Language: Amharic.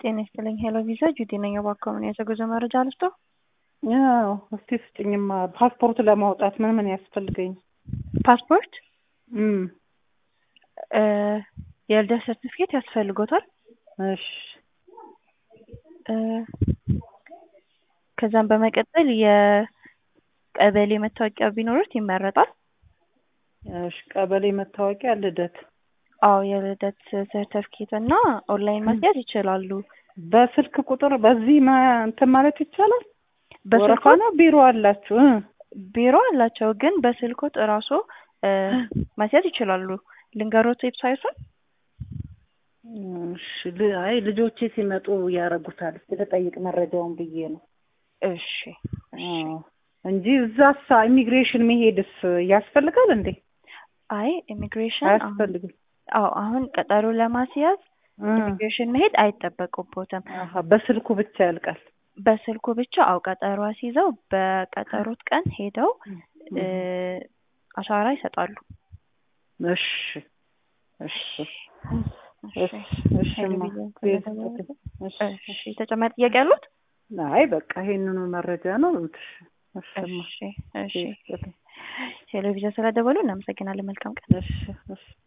ጤና ይስጥልኝ። ሄሎ ቪዛ ጁዲ ነኝ። እባክዎ ምን የተጉዞ መረጃ ልስጦ? ያው እስቲ ስጭኝማ ፓስፖርት ለማውጣት ምን ያስፈልገኝ? ፓስፖርት እም የልደት ሰርቲፊኬት ያስፈልጎታል። እሺ ከዛም በመቀጠል የቀበሌ መታወቂያ ቢኖሩት ይመረጣል። እሺ ቀበሌ መታወቂያ፣ ልደት። አዎ የልደት ሰርቲፊኬት እና ኦንላይን ማስያዝ ይችላሉ። በስልክ ቁጥር በዚህ እንትን ማለት ይቻላል? በስልክ ነው ቢሮ አላችሁ? ቢሮ አላቸው፣ ግን በስልኮት እራሱ ማስያዝ ይችላሉ። ልንገሮት ዌብሳይቱን? እሺ አይ ልጆቼ ሲመጡ ያረጉታል። ስለጠይቅ መረጃውን ብዬ ነው። እሺ እንጂ እዛሳ ኢሚግሬሽን መሄድስ ያስፈልጋል እንዴ? አይ ኢሚግሬሽን አያስፈልግም። አዎ አሁን ቀጠሮ ለማስያዝ ኢሚግሬሽን መሄድ አይጠበቅቦትም። በስልኩ ብቻ ያልቃል። በስልኩ ብቻ ቀጠሮ አስይዘው በቀጠሮት ቀን ሄደው አሻራ ይሰጣሉ። እሺ እሺ እሺ ተጨማሪ ጥያቄ ያሉት? አይ በቃ ይሄንኑ መረጃ ነው። እሺ ቴሌቪዥን ስለደወሉ እናመሰግናለን። መልካም ቀን። እሺ